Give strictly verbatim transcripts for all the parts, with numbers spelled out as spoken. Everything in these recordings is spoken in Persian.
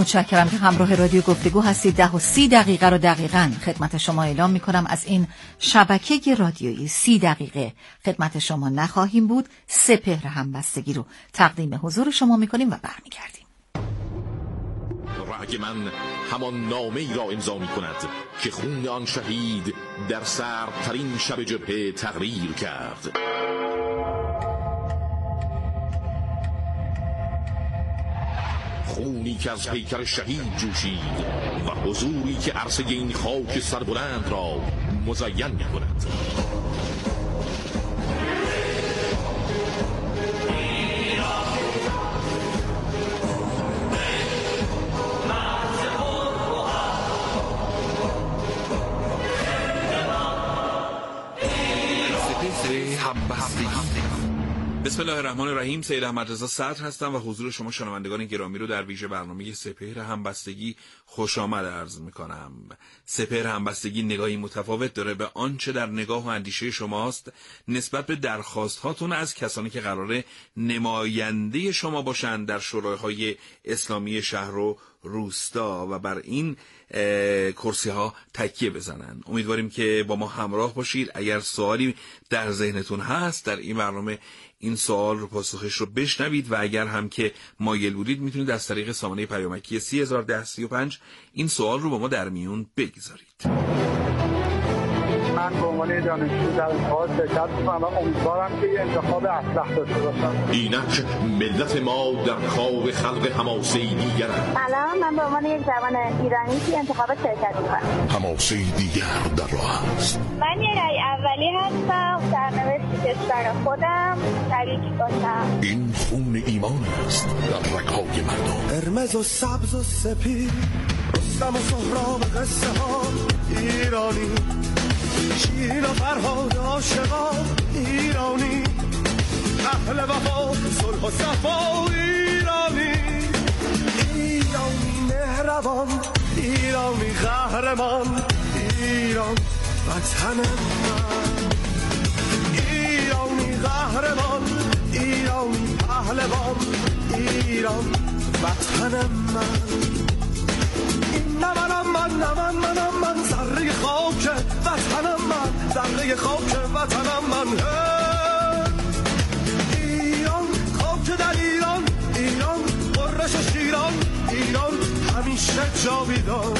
متشکرم که همراه رادیو گفتگو هستید. ده و سی دقیقه رو دقیقاً خدمت شما اعلام میکنم از این شبکه رادیویی سی دقیقه خدمت شما نخواهیم بود. سپهر همبستگی رو تقدیم حضور شما میکنیم و برمیگردیم. رأی من همان نامه ای را امضا می کند که خون آن شهید در سردترین شب جبهه تقریر کرد. خونی که از پیکر شهید جوشید و حضوری که عرصه این خاک سربلند را مزین می کند. بسم الله الرحمن الرحیم. سید احمد رضا صدر هستم و حضور شما شنوندگان گرامی رو در ویژه برنامه سپهر همبستگی خوش آمد عرض می‌کنم. سپهر همبستگی نگاهی متفاوت داره به آنچه در نگاه و اندیشه شماست نسبت به درخواست هاتون از کسانی که قراره نماینده شما باشند در شورای‌های اسلامی شهر و روستا و بر این کرسی ها تکیه بزنن. امیدواریم که با ما همراه باشید. اگر سوالی در ذهنتون هست در این برنامه این سوال رو پاسخش رو بشنوید و اگر هم که مایل بودید میتونید از طریق سامانه پیامکی سی هزار و ده سی و پنج این سوال رو با ما در میون بگذارید. من به عنوان دانشجو در انتخابات شرکت می‌کنم و امیدوارم که یه انتخاب اصلح داشته باشم. اینک ملت ما در کار خلق حماسه‌ای دیگر است. سلام، من به عنوان یک جوان ایرانی که انتخابات شرکت می‌کنم. حماسه‌ای دیگر در راه است. من یه رأی اولی هستم در نوشت کشور خودم شریک باشم. این خون ایمان است در رگ‌های مردم. قرمز و سبز و سپید، رستم و سهراب قصه ها ایرانی، شیرین و فرهاد عاشقان ایرانی، اهل وفا صلح و صفا ایرانی، ایرانی مهربان، ایرانی قهرمان، ایران وطن من، ایرانی قهرمان، ایرانی پهلوان، ایران وطن من. نه منم من نه من منم من ذره خاک وطنم من، ذره خاک وطنم من. ایران خاک در ایران، ایران قرش شیران، ایران همیشه جاویدان.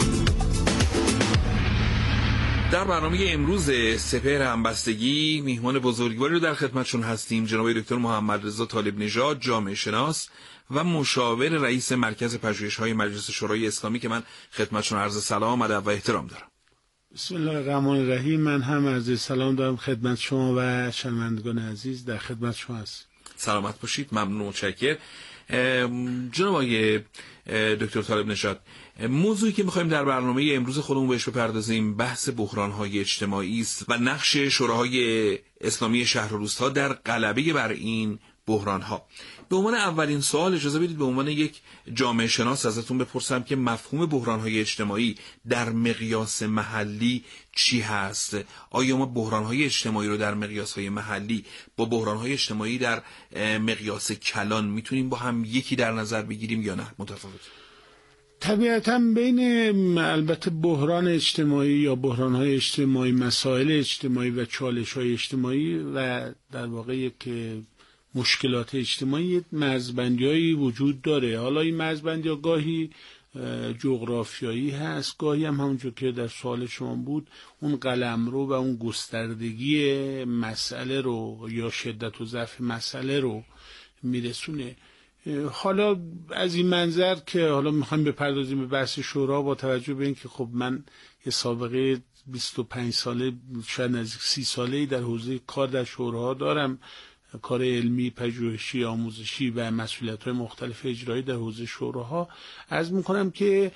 در برنامه امروز سپهر همبستگی میهمان بزرگواری رو در خدمتشون هستیم. جناب دکتر محمد رضا طالب نژاد، جامعه شناس و مشاور رئیس مرکز پژوهش‌های مجلس شورای اسلامی که من خدمتشون عرض سلام ادب و احترام دارم. بسم الله الرحمن الرحیم. من هم عرض سلام دارم خدمت شما و شنوندگان عزیز. در خدمت شما هستم. سلامت باشید. ممنون، متشکرم. جناب آقای دکتر طالب نژاد، موضوعی که می‌خوایم در برنامه امروز خودمون بهش بپردازیم بحث بحران‌های اجتماعی است و نقش شوراهای اسلامی شهر و روستا در غلبه بر این بحران‌ها. به عنوان اولین سوال اجازه بدید به عنوان یک جامعه شناس ازتون بپرسم که مفهوم بحران‌های اجتماعی در مقیاس محلی چی هست؟ آیا ما بحران‌های اجتماعی رو در مقیاس‌های محلی با بحران‌های اجتماعی در مقیاس کلان میتونیم با هم یکی در نظر بگیریم یا نه متفاوت؟ طبیعتاً بین البته بحران اجتماعی یا بحران‌های اجتماعی، مسائل اجتماعی و چالش‌های اجتماعی و در واقع که مشکلات اجتماعی مرزبندی‌هایی وجود داره. حالا این مرزبندی‌ها گاهی جغرافیایی هست، گاهی هم همونجور که در سوال شما بود اون قلمرو و اون گستردگی مسئله رو یا شدت و ضعف مسئله رو میرسونه. حالا از این منظر که حالا میخوایم بپردازیم به بحث شورا با توجه به اینکه خب من یه سابقه بیست و پنج ساله شاید نزدیک سی ساله‌ای در حوزه کار در شوراها دارم، کار علمی، پژوهشی، آموزشی و مسئولیت‌های مختلف اجرایی در حوزه شوراها، عرض می‌کنم که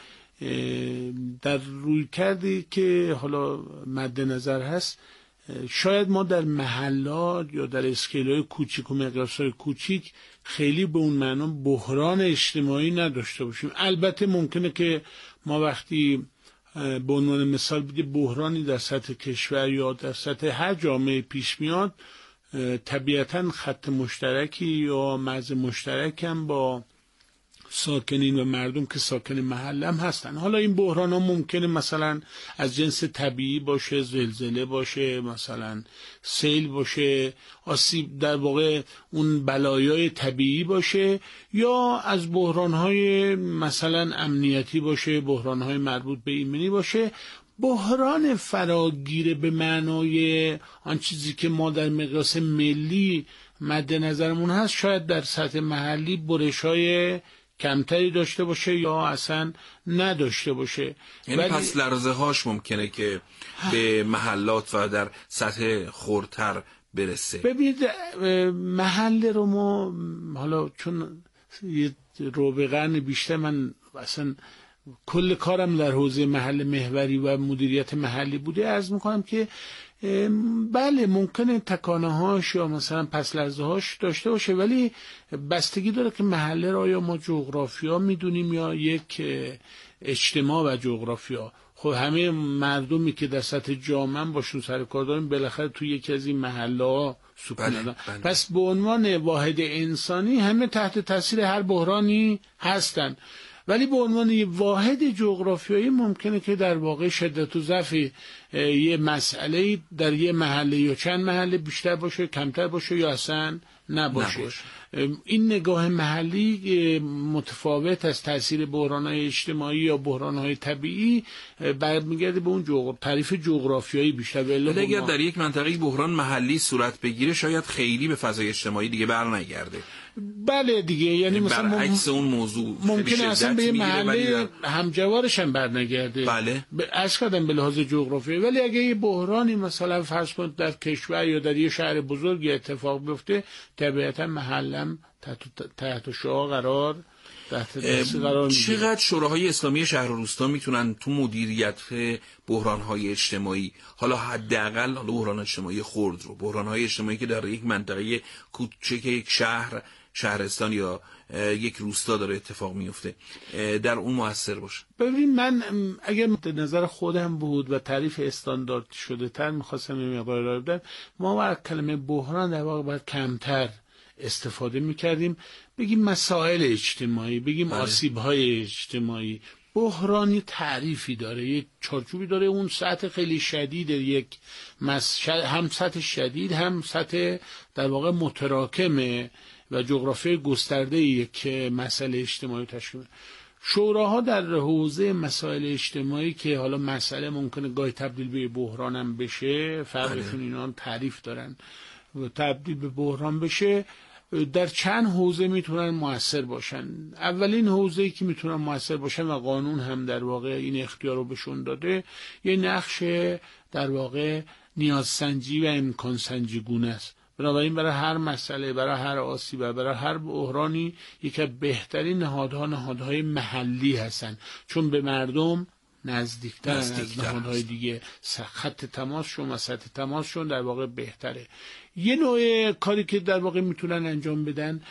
در روی کردی که حالا مد نظر هست شاید ما در محلات یا در اسکیل‌های کوچیک و مقیاس‌های کوچیک خیلی به اون معنا بحران اجتماعی نداشته باشیم. البته ممکنه که ما وقتی به عنوان مثال بگیم بحرانی در سطح کشور یا در سطح هر جامعه پیش میاد، طبیعتاً خط مشترکی یا مرز مشترک هم با ساکنین و مردم که ساکن محل هم هستن. حالا این بحران ها ممکنه مثلا از جنس طبیعی باشه، زلزله باشه، مثلا سیل باشه، آسیب در واقع اون بلایای طبیعی باشه، یا از بحران های مثلا امنیتی باشه، بحران های مربوط به ایمنی باشه. بحران فراگیر به معنای آن چیزی که ما در مقیاس ملی مد نظرمون هست شاید در سطح محلی برش‌های کمتری داشته باشه یا اصلا نداشته باشه. یعنی ولی... پس لرزه هاش ممکنه که به محلات و در سطح خردتر برسه. ببینید محل رو ما حالا چون یه ربع قرن بیشتر من اصلا کل کارم در حوزه محل محوری و مدیریت محلی بوده، عرض میکنم که بله ممکنه تکانه هاش یا مثلا پس لرزه هاش داشته باشه، ولی بستگی داره که محله را یا ما جغرافیا میدونیم یا یک اجتماع و جغرافیا. خب همه مردمی که در سطح جامعه باشون سر کار داریم بالاخره توی یکی از این محله ها سکون دارن. پس به عنوان واحد انسانی همه تحت تاثیر هر بحرانی هستن، ولی به عنوان یه واحد جغرافیایی ممکنه که در واقع شدت و ضعف یه مسئله در یه محله یا چند محله بیشتر باشه، کمتر باشه یا اصلا نباشه, نباشه. این نگاه محلی متفاوت از تاثیر بحران‌های اجتماعی یا بحران‌های طبیعی برمیگرده به اون جغ... تعریف جغرافیایی بیشتر. ولی اگر در یک منطقه بحران محلی صورت بگیره شاید خیلی به فضای اجتماعی دیگه برنگرده. بله دیگه، یعنی مثلا برعکس اون موضوع ممکنه اصلا به محله در... همجوارش هم برنگرده. بله از کردم به لحاظ جغرافیایی. ولی اگه یه بحرانی مثلا فرض کنید در کشور یا در یه شهر بزرگی اتفاق بیفته، طبیعتا محلم تحت تحت شعاع قرار تحت دست قرار میگیره. چقدر شوراهای اسلامی شهر و روستا میتونن تو مدیریت بحران‌های اجتماعی، حالا حداقل حالا بحران اجتماعی خرد رو، بحران‌های اجتماعی که در یک منطقه کوچک یک شهر، شهرستان یا یک روستا داره اتفاق میفته، در اون موثر باشه؟ ببین من اگر نظر خودم بود و تعریف استاندارد شده تر میخواستم این مقدار ارائه بدم، ما با کلمه بحران در واقع باید کمتر استفاده میکردیم، بگیم مسائل اجتماعی، بگیم آسیب‌های اجتماعی. بحرانی تعریفی داره، یک چارچوبی داره، اون سطح خیلی شدید، یک مس... هم سطح شدید هم سطح در واقع متراکمه و جغرافی گسترده یک مسئله اجتماعی تشکیل میده. شوراها در حوزه مسائل اجتماعی که حالا مسئله ممکنه گاهی تبدیل به بحران هم بشه، فرقشون اینا تعریف دارن و تبدیل به بحران بشه، در چند حوزه میتونن موثر باشن. اولین حوزه‌ای که میتونن موثر باشن و قانون هم در واقع این اختیار رو بهشون داده، یه نقش در واقع نیازسنجی و امکان سنجی گونه است. بنابراین برای هر مسئله، برای هر آسیب، برای هر بحرانی یکی از بهترین نهادها نهادهای محلی هستن، چون به مردم نزدیکتر از نهادهای دیگه، خط تماسشون و سطح تماسشون در واقع بهتره. یه نوع کاری که در واقع میتونن انجام بدن،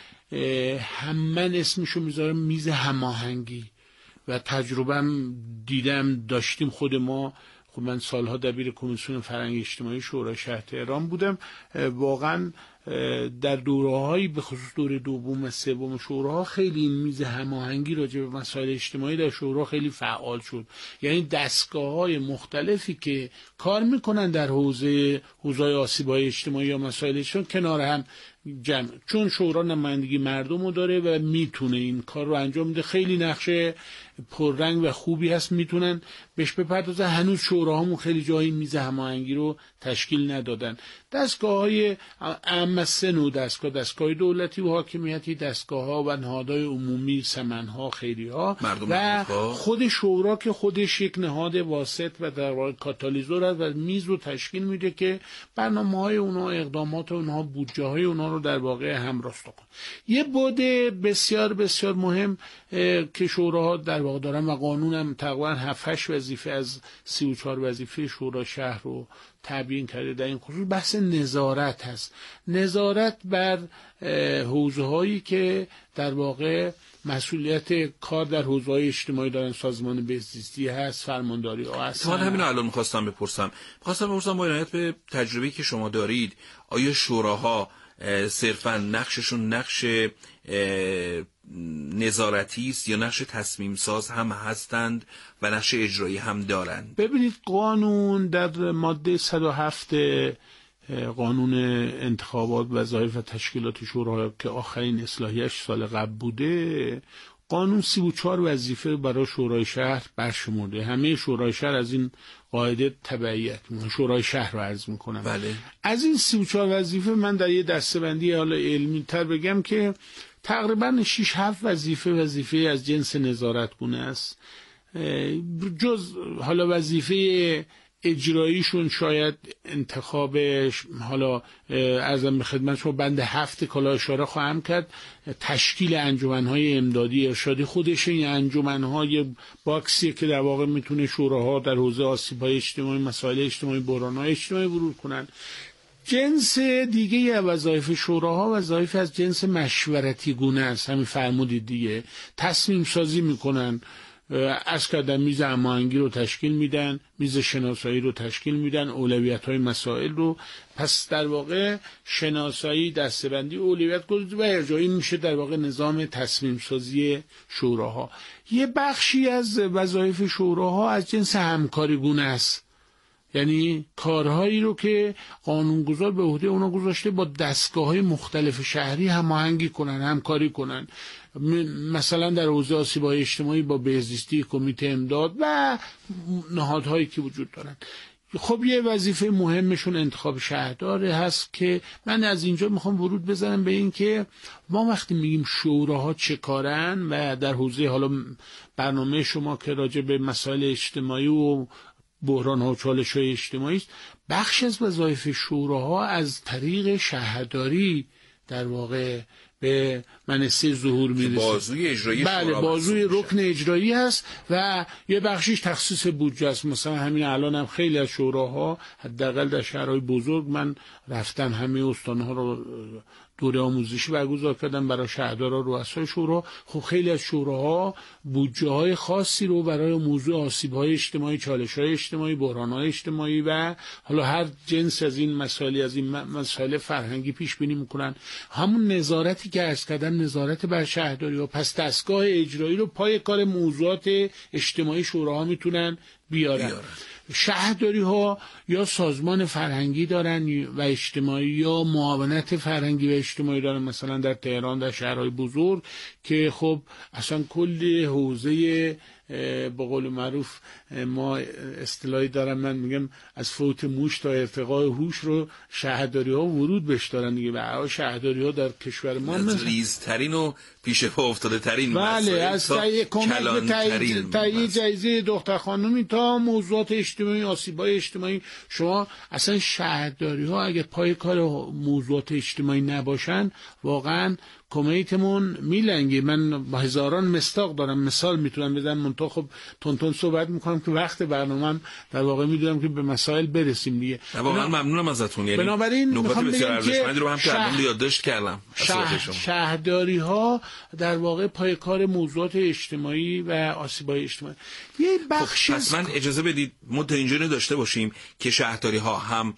هم من اسمشو میذارم میز هماهنگی و تجربهم دیدم داشتیم خود ما. خب من سالها دبیر کمیسیون فرهنگ اجتماعی شورای شهر تهران بودم، واقعا در دوره‌هایی به خصوص دوره دوم و سوم شوراها خیلی این میز هماهنگی راجع به مسائل اجتماعی در شورا خیلی فعال شد. یعنی دستگاه‌های مختلفی که کار میکنن در حوزه حوزه‌های آسیب‌های اجتماعی یا مسائل اجتماعی کنار هم جمع، چون شورا نمایندگی مردم رو داره و میتونه این کار رو انجام بده، خیلی نقشه پررنگ و خوبی هست، میتونن بهش بپردازن. هنوز شوراهامون خیلی جایی میز هماهنگی رو تشکیل ندادن. دستگاه‌های اهم سه نوع دستگاه، دستگاه دولتی و حاکمیتی، دستگاه‌ها و نهادهای عمومی، سمن‌ها، خیریه‌ها و خود شورا که خودش یک نهاد واسط و در واقع کاتالیزور است و میز رو تشکیل میده که برنامه‌های اونها، اقدامات اونها، بودجه‌های اونها رو در واقع همراست کنه. یه بعد بسیار بسیار مهم که شوراها در واقع دارن و قانون هم تقریبا هفت هشت وظیفه از سی و چهار وظیفه شورا شهر رو تبیین کرده در این خصوص، بحث نظارت هست. نظارت بر حوزه‌هایی که در واقع مسئولیت کار در حوزه‌های اجتماعی دارن، سازمان بهزیستی هست، فرمانداری ها هست. من همین الان می‌خواستم بپرسم. می‌خواستم بپرسم با عنایت به تجربه‌ای که شما دارید، آیا شوراها صرفا نقششون نقش نظارتی است یا نقش تصمیم ساز هم هستند و نقش اجرایی هم دارند؟ ببینید، قانون در ماده صد و هفت قانون انتخابات وظایف و تشکیلات شورا که آخرین اصلاحیش سال قبل بوده، قانون سی و چهار وظیفه برای شورای شهر برشمرده. همه شورای شهر از این قاعده تبعیت میکنن. شورای شهر رو عرض میکنم. بله. از این سی و چهار وظیفه من در یه دسته‌بندی حالا علمی تر بگم که تقریبا شش هفت وظیفه وظیفه از جنس نظارتگونه است. جز حالا وظیفه اجراییشون شاید انتخابش، حالا عرضم به خدمت شما بند هفت کالا اشاره خواهم کرد، تشکیل انجمن‌های امدادی ارشادی خودش این انجمن‌های باکسیه که در واقع میتونه شوراها در حوزه آسیب‌های اجتماعی، مسائل اجتماعی، بحران‌های اجتماعی ورود کنن. جنس دیگه وظایف شوراها وظایف از جنس مشورتی گونه است. همین فرمودید دیگه، تصمیم سازی میکنن. از کردن میز هماهنگی رو تشکیل میدن، میز شناسایی رو تشکیل میدن، اولویت های مسائل رو. پس در واقع شناسایی، دسته‌بندی، اولویت گذاری و ارجاعی میشه در واقع نظام تصمیم سازی شوراها. یه بخشی از وظایف شوراها از جنس همکاری گونه است، یعنی کارهایی رو که قانونگذار به عهده اونا گذاشته با دستگاه‌های مختلف شهری هماهنگی کنن، همکاری کنن. مثلا در حوزه آسیب‌های اجتماعی با بهزیستی، کمیته امداد و نهادهایی که وجود دارن. خب یه وظیفه مهمشون انتخاب شهرداره هست که من از اینجا میخوام ورود بزنم به این که ما وقتی میگیم شوراها چه کارن و در حوزه حالا برنامه شما که راجع به مسائل اجتماعی و بحران ها و چالش های اجتماعی است، بخش از وظایف شوراها از طریق شهرداری در واقع به منصه ظهور میرسه. بازوی اجرایی بله، شورا بازوی رکن اجرایی هست و یه بخشیش تخصیص بودجه است. مثلا همین الان هم خیلی از شوراها حداقل در شهرهای بزرگ من رفتم همه استانها رو دوره آموزشی برگزار کردن برای شهردارا، رؤسای شورا. خب خیلی از شوراها بودجه های خاصی رو برای موضوع آسیب های اجتماعی، چالش های اجتماعی، بحران های اجتماعی و حالا هر جنس از این مسائل از این مسائل فرهنگی پیش بینی میکنن. همون نظارتی که عرض کردم، نظارت بر شهرداری ها. پس دستگاه اجرایی رو پای کار موضوعات اجتماعی شوراها میتونن بیارن, بیارن. شهرداری ها یا سازمان فرهنگی دارن و اجتماعی یا معاونت فرهنگی و اجتماعی دارن، مثلا در تهران در شهرهای بزرگ که خب اصلا کل حوزه به قول معروف ما اصطلاحی دارم، من میگم از فوت موش تا ارتقای هوش رو شهرداری ها ورود بهش دارن دیگه. و شهرداری ها در کشور ما از ریزترین و پیش پا افتاده ترین، بله، از تایی کمک به تایی جایزه دختر خانومی تا موضوعات اجتماعی، آسیب‌های اجتماعی. شما اصلا شهرداری ها اگه پای کار موضوعات اجتماعی نباشن واقعا کمیتمون میلنگه. من با هزاران مستاق دارم، مثال میتونم بزنم، منتها خب تون تون صحبت میکنم که وقت برنامه‌ام در واقع میدونم که به مسائل برسیم دیگه. واقعا ممنونم ازتون. یعنی بنابراین نکات بسیار ارزشمندی رو هم شهر... کردم یادداشت کردم. شهر... شهرداری ها در واقع پای کار موضوعات اجتماعی و آسیب‌های اجتماعی یه بخشی. خب پس من اجازه بدید ما تا اینجا داشته باشیم که شهرداری ها هم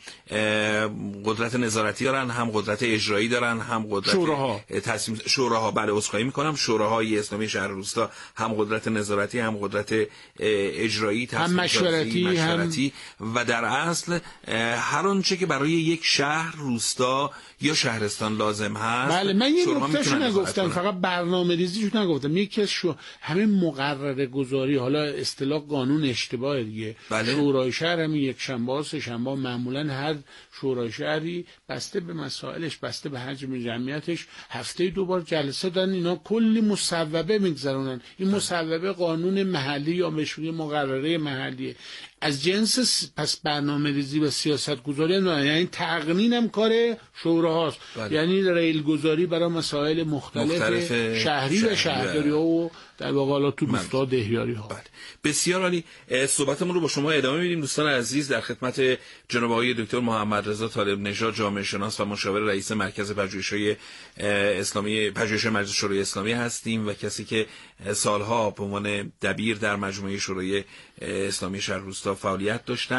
قدرت نظارتی دارن، هم قدرت اجرایی دارن، هم قدرت شوراها تصمیم شوراها بله عذرخواهی میکنم شوراهای اسلامی شهر روستا هم قدرت نظارتی، هم قدرت اجرایی، هم مشورتی, مشورتی هم... و در اصل هر آنچه که برای یک شهر، روستا یا شهرستان لازم هست. بله، من یه نکتهشو نگفتم، فقط برنامه ریزیشو نگفتم. یکی از شو همه مقرره گذاری، حالا اصطلاح قانون اشتباه دیگه. بله. شورای شهر هم یک شنبه سه شنبه معمولا هر شورای شهری بسته به مسائلش، بسته به حجم جمعیتش هفته دو بار جلسه دارن. اینا کلی مصوبه میگذرونن. این مصوبه قانون محلی یا مشروعی مقرره محلیه از جنس. پس برنامه ریزی و سیاست گذاری هم دارن. یعنی تقنین هم کار شوراهاست. بله. یعنی ریل گذاری برای مسائل مختلف, مختلف شهری, شهری و شهرداری ها و در واقع حالا تو روستا دهیاری ها. بله. بسیار عالی. صحبتمون رو با شما ادامه میدیم. دوستان عزیز، در خدمت جناب آقای دکتر محمد رضا طالب نژاد، جامعه شناس و مشاور رئیس مرکز پژوهش‌های اسلامی پژوهش مجلس شورای اسلامی هستیم و کسی که سالها به عنوان دبیر در مجموعه شورای اسلامی شهر روستا فعالیت داشتن.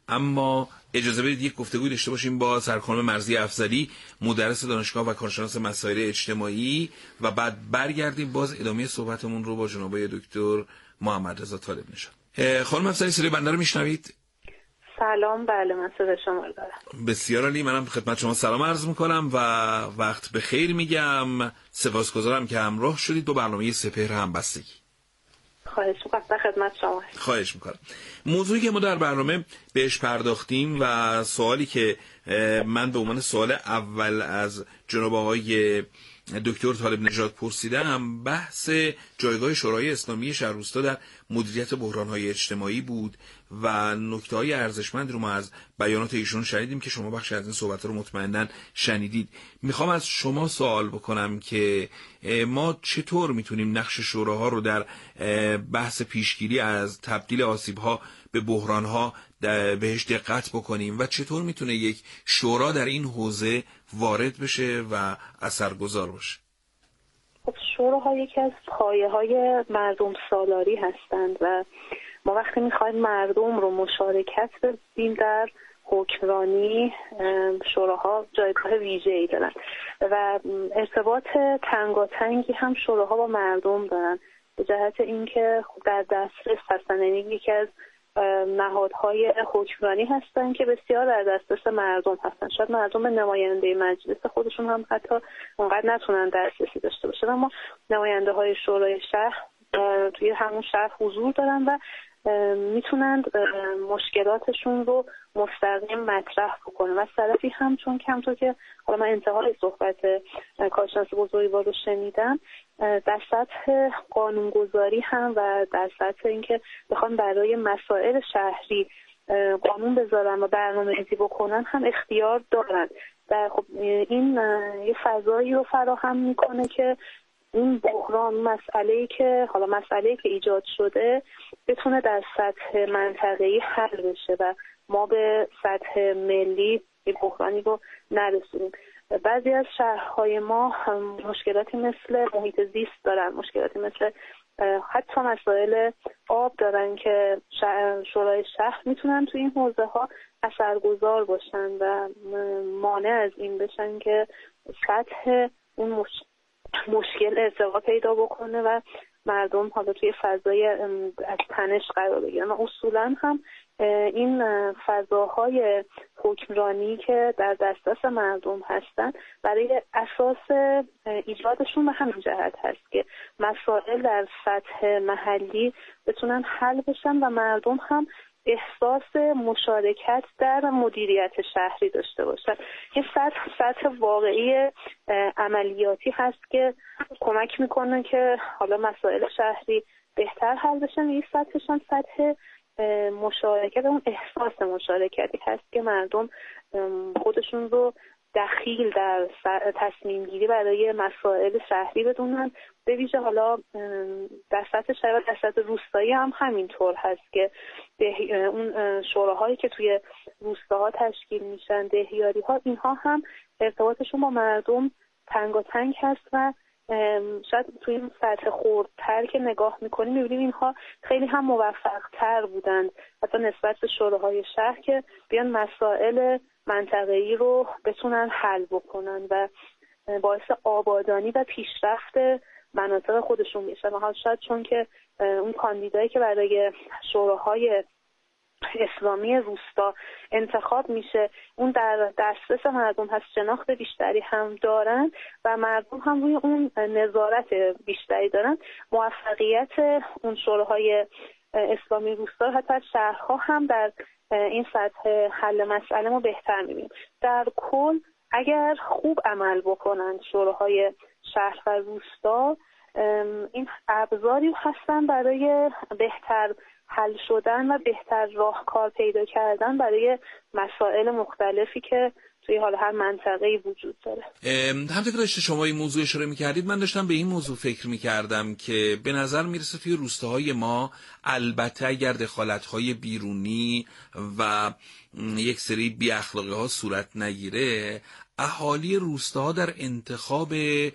اما اجازه بدید یک گفتگوی داشته باشیم با سرخانم مرضی افضلی، مدرس دانشگاه و کارشناس مسائل اجتماعی، و بعد برگردیم باز ادامه صحبتمون رو با جناب دکتر محمد رضا طالب نژاد. خانم افضلی، صدای بنده رو میشنوید؟ سلام. بله، من صدای شما رو دارم. بسیار عالی. منم خدمت شما سلام عرض میکنم و وقت بخیر میگم. سپاسگزارم که همراه شدید با برنامه سپهر همبستگی. خواهش میکنم. خدمت شما. خواهش میکنم. موضوعی که ما در برنامه بهش پرداختیم و سوالی که من به عنوان سوال اول از جناب آقای دکتر طالب نژاد پرسیدم، بحث جایگاه شورای اسلامی شهر روستا در مدیریت بحران‌های اجتماعی بود و نکته‌های ارزشمند رو ما از بیانات ایشون شنیدیم که شما بخش از این صحبت رو مطمئناً شنیدید. میخوام از شما سوال بکنم که ما چطور میتونیم نقش شوراها رو در بحث پیشگیری از تبدیل آسیب‌ها به بحران‌ها بهش دقت بکنیم و چطور میتونه یک شورا در این حوزه وارد بشه و اثرگذار باشه؟ خب شوراها یکی از پایه‌های مردم سالاری هستند و ما وقتی میخوایم مردم رو مشارکت بدیم در حکمرانی، شوراها جایگاه ویژه‌ای دارن و ارتباط تنگاتنگی هم شوراها با مردم دارن به جهت اینکه در دسترس هستن. یعنی یکی از نهادهای حکمرانی هستن که بسیار در دسترس مردم هستن. شاید مردم نماینده مجلس خودشون هم حتی اونقدر نتونن دسترسی داشته باشن، اما نماینده های شورای شهر توی همون شهر حضور دارن و میتونن مشکلاتشون رو مستقیم مطرح بکنن. و از طرفی هم چون کمطور که حالا من انتهای صحبت کارشناس بزرگوار رو شنیدم، در سطح قانونگذاری هم و در سطح اینکه بخوان برای مسائل شهری قانون بذارن و برنامه‌ریزی بکنن هم اختیار دارن. و خب این یه فضایی رو فراهم میکنه که این بحران، مسئله‌ای که حالا مسئله‌ای که ایجاد شده بتونه در سطح منطقه‌ای حل بشه و ما به سطح ملی این بحرانی رو نرسونیم. بعضی از شهرهای ما مشکلاتی مثل محیط زیست دارن، مشکلاتی مثل حتی مسائل آب دارن که شورای شهر میتونن توی این حوزه ها اثرگذار باشن و مانع از این بشن که سطح اون مش... مشکل ارتقا پیدا بکنه و مردم حالا توی فضای از تنش قرار بگیرن. و اصولا هم این فضاهای حکمرانی که در دسترس مردم هستن برای اساس ایجادشون به همین جهت هست که مسائل در سطح محلی بتونن حل بشن و مردم هم احساس مشارکت در مدیریت شهری داشته باشن. این سطح سطح واقعی عملیاتی هست که کمک میکنه که حالا مسائل شهری بهتر حل بشن. این سطحش هم سطح مشارکت، اون احساس مشارکتی هست که مردم خودشون رو دخیل در تصمیم گیری برای مسائل شهری بدونن. به ویژه حالا در سطح شهر و در سطح روستایی هم همینطور هست که اون شوراهایی که توی روستاها تشکیل میشن، دهیاری ها، اینها هم ارتباطشون با مردم تنگاتنگ هست و شاید توی این سطح خوردتر که نگاه میکنیم میبینیم اینها خیلی هم موفق تر بودند حتی نسبت به شوراهای شهر که بیان مسائل منطقه‌ای رو بتونن حل بکنن و باعث آبادانی و پیشرفت مناطق خودشون میشه. و حالا شاید چون که اون کاندیدایی که برای شوراهای اسلامی روستا انتخاب میشه اون در دسترس مردم هست، شناخت بیشتری هم دارن و مردم هم روی اون نظارت بیشتری دارن، موفقیت اون شوراهای اسلامی روستا حتی شهرها هم در این سطح حل مسئله ما بهتر میبینیم. در کل اگر خوب عمل بکنن شوراهای شهر و روستا، این ابزاری هستن برای بهتر حل شدن و بهتر راهکار پیدا کردن برای مسائل مختلفی که توی حال هر منطقه‌ای وجود داره. همونطور که داشته شما این موضوع اشاره می‌کردید، من داشتم به این موضوع فکر می‌کردم که به نظر میرسه توی روستاهای ما البته اگر دخالت‌های بیرونی و یک سری بی اخلاقی‌ها صورت نگیره، اهالی روستاها در انتخاب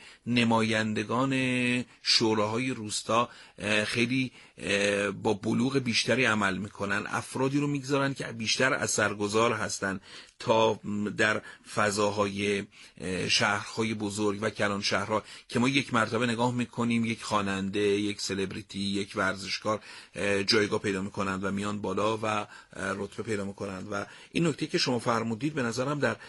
نمایندگان شوراهای روستا خیلی با بلوغ بیشتری عمل میکنن، افرادی رو میگذارن که بیشتر اثرگذار هستن تا در فضاهای شهرهای بزرگ و کلان شهرها که ما یک مرتبه نگاه میکنیم یک خواننده، یک سلبریتی، یک ورزشکار جایگاه پیدا میکنند و میان بالا و رتبه پیدا میکنند. و این نکته که شما فرمودید به نظرم در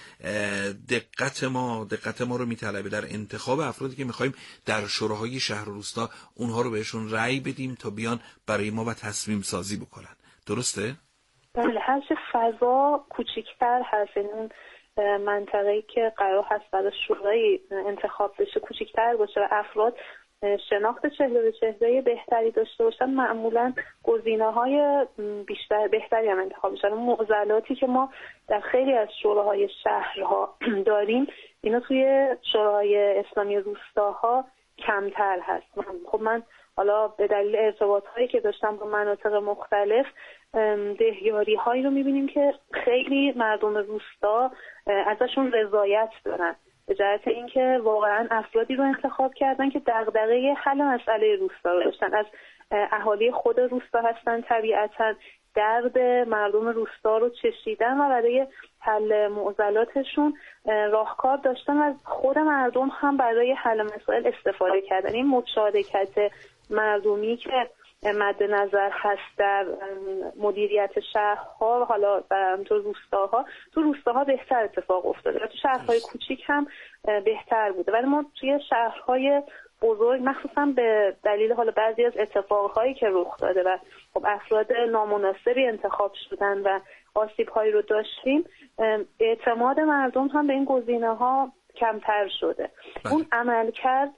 دقت ما دقت ما رو میطلبه در انتخاب افرادی که میخوایم در شوراهای شهر و روستا اونها رو بهشون رأی بدیم تا بیان برای ما و تصمیم سازی بکنن. درسته؟ بله، هر چه فضا کوچیک‌تر هست، این اون منطقه‌ای که قرار هست برای شورای انتخاب بشه کوچیک‌تر باشه و افراد شناخت چهره به چهره بهتری داشته باشن، معمولا گزینه‌های بیشتر بهتری هم انتخاب میشن. معضلاتی که ما در خیلی از شوراهای شهرها داریم اینا توی شوراهای اسلامی روستاها کمتر هست. خب من حالا به دلیل ارتباط‌هایی که داشتم با مناطق مختلف دهیاری‌هایی رو می‌بینیم که خیلی مردم روستا ازشون رضایت دارن، به جهت اینکه واقعا افرادی رو انتخاب کردن که دغدغه حل مسئله روستا رو داشتن، از اهالی خود روستا هستن، طبیعتاً درد مردم روستا رو چشیدن و برای حل معضلاتشون راهکار داشتن و خود مردم هم برای حل مسائل استفاده کردن. این مشارکت مردمی که مد نظر هست در مدیریت شهرها، حالا تو روستاها تو روستاها بهتر اتفاق افتاده و تو شهرهای کوچیک هم بهتر بوده، ولی ما توی شهرهای بزرگ مخصوصا به دلیل حالا بعضی از اتفاقهایی که رخ داده و خب افراد نامناسبی انتخاب شدن و آسیب‌هایی رو داشتیم، اعتماد مردم هم به این گزینه‌ها کمتر شده. بله. اون عمل کرد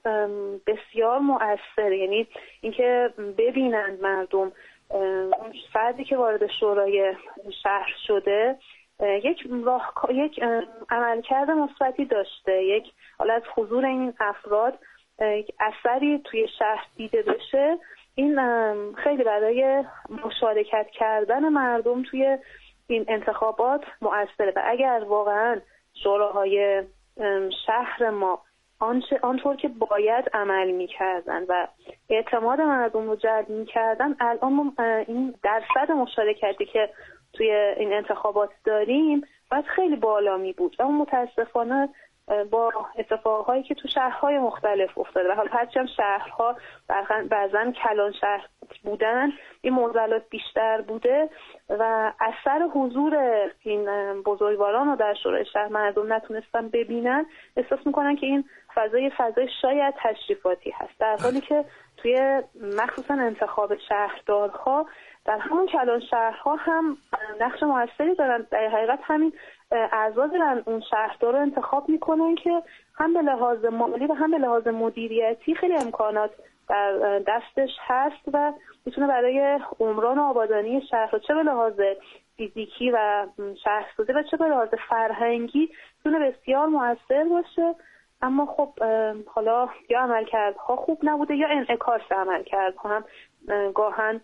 بسیار مؤثر، یعنی اینکه ببینند مردم اون فردی که وارد شورای شهر شده یک راه یک عملکرد مثبتی داشته، یک حالا از حضور این افراد یک اثری توی شهر دیده بشه، این خیلی برای مشارکت کردن مردم توی این انتخابات مؤثره. و اگر واقعا شوراهای شهر ما آنچه آنطور که باید عمل می‌کردن و اعتماد مردم رو جلب می‌کردن، الان این درصد مشارکتی که توی این انتخابات داریم باید خیلی بالا می بود و متاسفانه با اتفاقهایی که تو شهرهای مختلف افتاده و حالا هرچی هم شهرها بعضن کلان شهر بودن این معضلات بیشتر بوده و اثر حضور این بزرگواران رو در شورای شهر مردم نتونستن ببینن، احساس میکنن که این فضای فضای شاید تشریفاتی هست، در حالی که توی مخصوصا انتخاب شهردارها در همون کلان شهرها هم نقش موثری دارن. در حقیقت همین اعضا دارن اون شهردار رو انتخاب میکنن که هم به لحاظ مالی و هم به لحاظ مدیریتی خیلی امکانات در دستش هست و میتونه برای عمران و آبادانی شهر چه به لحاظ فیزیکی و شهرسازی و چه به لحاظ فرهنگی میتونه بسیار مؤثر باشه. اما خب حالا یا عملکردها خوب نبوده یا انعکاس عملکردها هم گاهن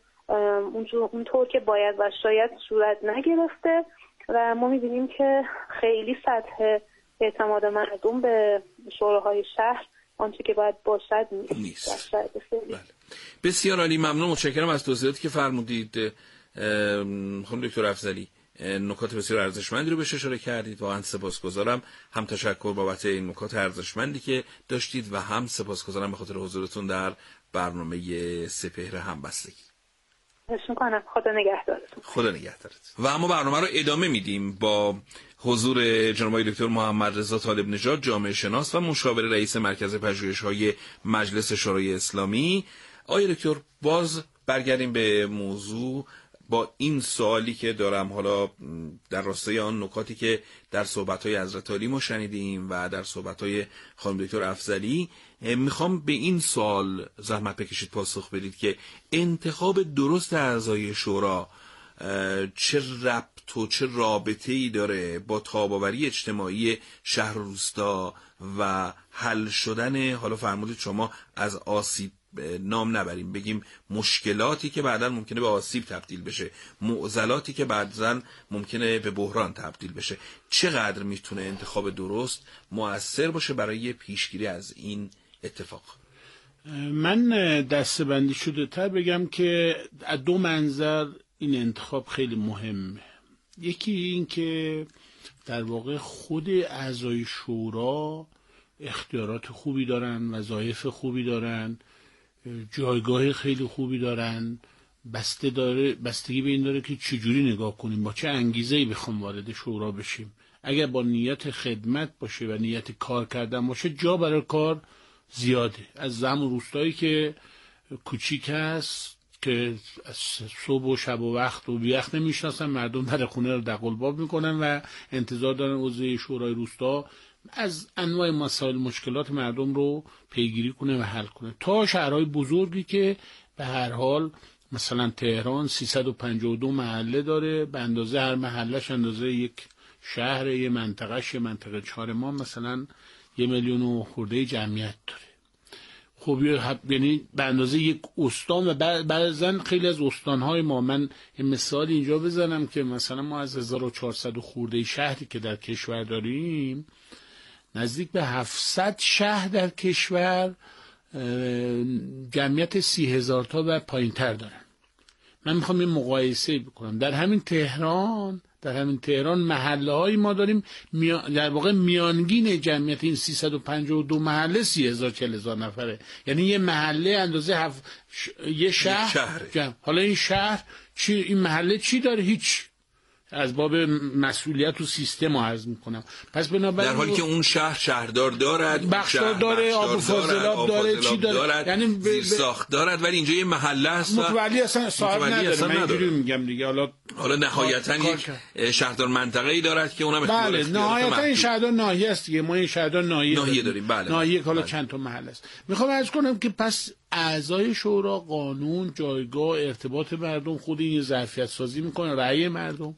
اونطور که باید و شاید صورت نگرفته و ما می‌بینیم که خیلی سطح اعتماد مردم به شوراهای شهر آنچه که باید باشد نیست. بله. بسیار عالی، ممنون، متشکرم از توضیحاتی که فرمودید خانم دکتر افضلی. نکات بسیار ارزشمندی رو بهش اشاره کردید، واقعا سپاسگزارم. هم تشکر بابت این نکات ارزشمندی که داشتید و هم سپاسگزارم به خاطر حضورتون در برنامه سپهر همبستگی. میکنم. خدا نگهدارتون. خدا نگهدارت. و اما برنامه رو ادامه میدیم با حضور جناب دکتر محمد رضا طالب نژاد، جامعه شناس و مشاور رئیس مرکز پژوهش‌های مجلس شورای اسلامی. آقای دکتر، باز برگردیم به موضوع با این سوالی که دارم، حالا در راستای آن نکاتی که در صحبت‌های حضرت علی ما شنیدیم و در صحبت‌های خانم دکتر افضلی، میخوام به این سوال زحمت بکشید پاسخ بدید که انتخاب درست اعضای شورا چه ربط تو چه رابطه‌ای داره با تاب‌آوری اجتماعی شهر و روستا و حل شدن، حالا فرمودید شما از آسیب نام نبریم، بگیم مشکلاتی که بعداً ممکنه به آسیب تبدیل بشه، معضلاتی که بعداً ممکنه به بحران تبدیل بشه، چقدر میتونه انتخاب درست مؤثر باشه برای پیشگیری از این اتفاق؟ من دسته‌بندی شده تر بگم که از دو منظر این انتخاب خیلی مهمه. یکی این که در واقع خود اعضای شورا اختیارات خوبی دارن، وظایف خوبی دارن، جایگاه خیلی خوبی دارن، بسته داره بستگی به این داره که چجوری نگاه کنیم، با چه انگیزه‌ای بخوام وارد شورا بشیم. اگر با نیت خدمت باشه و نیت کار کردن باشه، جا برای کار زیاده. از زم و روستایی که کوچیک هست که صبح و شب و وقت و بیخت نمیشناسن، مردم در خونه رو دقلباب میکنن و انتظار دارن عضو شورای روستا از انواع مسائل مشکلات مردم رو پیگیری کنه و حل کنه، تا شهرهای بزرگی که به هر حال مثلا تهران سیصد و پنجاه و دو محله داره، به اندازه هر محلهش اندازه یک شهر، یه منطقهش یه منطقه چهار ما مثلا یه میلیون و خورده جمعیت داره. خب یعنی به اندازه یک استان، و بعضن خیلی از استانهای ما، من یه مثال اینجا بزنم که مثلا ما از هزار و چهارصد خورده شهری که در کشور داریم، نزدیک به هفتصد شهر در کشور جمعیت سی هزار تا و پایین تر دارن. من میخوام یه مقایسه بکنم. در همین تهران در همین تهران محله های ما داریم در واقع میانگین جمعیت این سیصد و پنجاه و دو محله سی هزار چهل هزار نفره، یعنی یه محله اندازه هف... ش... یه شهر جمع. حالا این شهر چی، این محله چی داره؟ هیچ. از باب مسئولیت و سیستم رو عرض میکنم. پس بنابراین در حالی که اون شهر شهردار دارد، بخشدار داره، آب و فاضلاب داره، چی داره، دارد، یعنی زیر ساخت دارد، ولی اینجا یه محله هست متولی اصلا صاحب نداره. من اینجوری میگم دیگه. حالا حالا نهایتا یک شهردار منطقه ای دارد که اونم اختیار بله نهایتا این شهردار ناحیه است دیگه. ما این شهردار ناحیه ناحیه داریم. بله ناحیه حالا چند تا محله است. میخوام عرض کنم که پس اعضای شورا قانون، جایگاه، ارتباط مردم، خود این ظرفیت سازی میکنه، رأی مردم.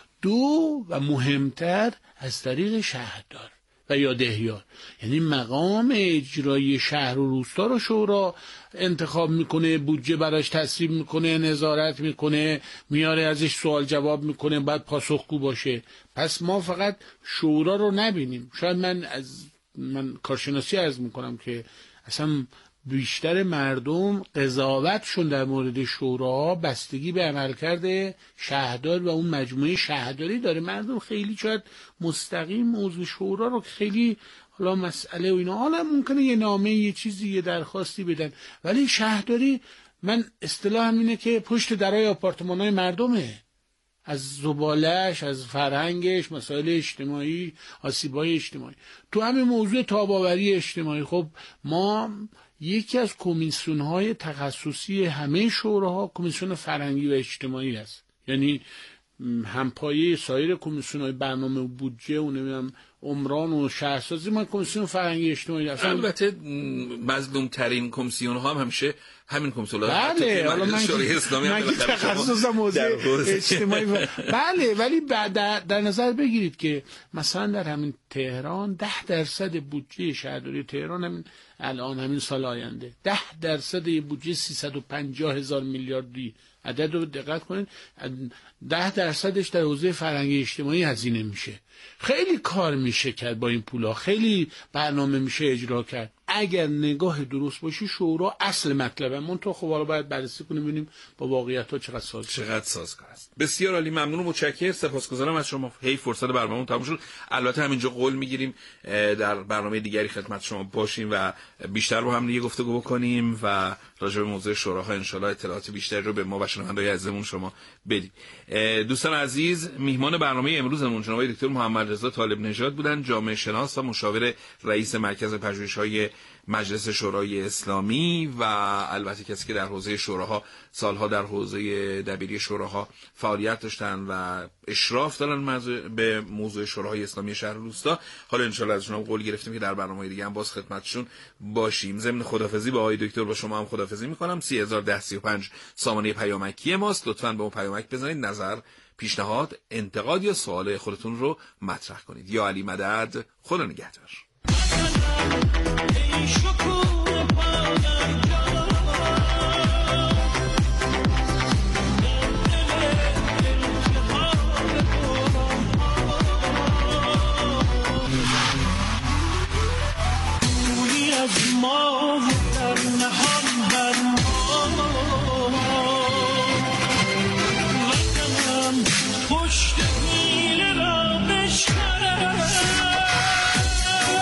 دو و مهمتر از طریق شهردار و یا دهیار، یعنی مقام اجرایی شهر و روستا رو شورا انتخاب میکنه، بودجه براش تصویب میکنه، نظارت میکنه، میاره ازش سوال جواب میکنه، باید پاسخگو باشه. پس ما فقط شورا رو نبینیم. شاید من از من کارشناسی عرض میکنم که اصلا بیشتر مردم قضاوتشون در مورد شورا بستگی به عملکرد شهردار و اون مجموعه شهرداری داره. مردم خیلی شاید مستقیم موضوع شورا رو خیلی حالا مسئله و اینا، حالا ممکنه یه نامه یه چیزی یه درخواستی بدن، ولی شهرداری من اصطلاحم اینه که پشت درای آپارتمان‌های مردمه، از زبالش، از فرهنگش، مسائل اجتماعی، آسیب‌های اجتماعی. تو همین موضوع تاب‌آوری اجتماعی، خب ما یکی از کمیسیون‌های تخصصی همه شوراها کمیسیون فرهنگی و اجتماعی است، یعنی همپایه سایر کمیسیون‌های برنامه و بودجه و نمیدونم عمران و شهرسازی، ما کمیسیون فرهنگی اجتماعی هستن. البته مظلوم ترین کمیسیون ها هم همیشه همین کمیسیون ها. بله حالا من من تخصصم موضوع اجتماعی بله، ولی در, در نظر بگیرید که مثلا در همین تهران ده درصد بودجه شهرداری تهران همین الان همین سال آینده ده درصد بودجه سیصد و پنجاه هزار میلیاردی، عدد رو دقت کنید، ده درصدش در حوزه فرهنگی اجتماعی هزینه میشه. خیلی کار میشه کرد با این پولا، خیلی برنامه میشه اجرا کرد اگر نگاه درست باشی. شورا اصل مطلبه، من تو خب حالا باید بررسی کنیم ببینیم با واقعیت ها چقدر ساز چقدر سازگار است. بسیار عالی، ممنون و متشکرم، سپاسگزارم از شما. هی فرصت برنامه‌مون تموم شد. البته همینجا قول میگیریم در برنامه دیگری خدمت شما باشیم و بیشتر با هم دیگه گفتگو بکنیم و راجع به موضوع شوراها ان شاء الله اطلاعات بیشتری رو به ما و شنوندگان عزیزمون شما بدیم. دوستان عزیز، میهمان برنامه امروزمون جناب دکتر محمد رضا طالب نژاد بودن، جامعه شناس و مشاور رئیس مرکز پژوهش‌های مجلس شورای اسلامی و البته کسی که در حوزه شوراها سالها در حوزه دبیری شوراها فعالیت داشتن و اشراف دارن به موضوع شوراهای اسلامی شهر روستا. حالا ان شاء الله از شما قول گرفتیم که در برنامه‌های دیگه هم باز خدمتشون باشیم. ضمن خدافظی با آقای دکتر با شما هم خدافظی می‌کنم. سه هزار و ده سی و پنج سامانه پیامکی ماست. لطفاً به اون پیامک بزنید، نظر پیشنهاد، انتقاد یا سوال خودتون رو مطرح کنید. یا علی مدد، خدا نگهدار.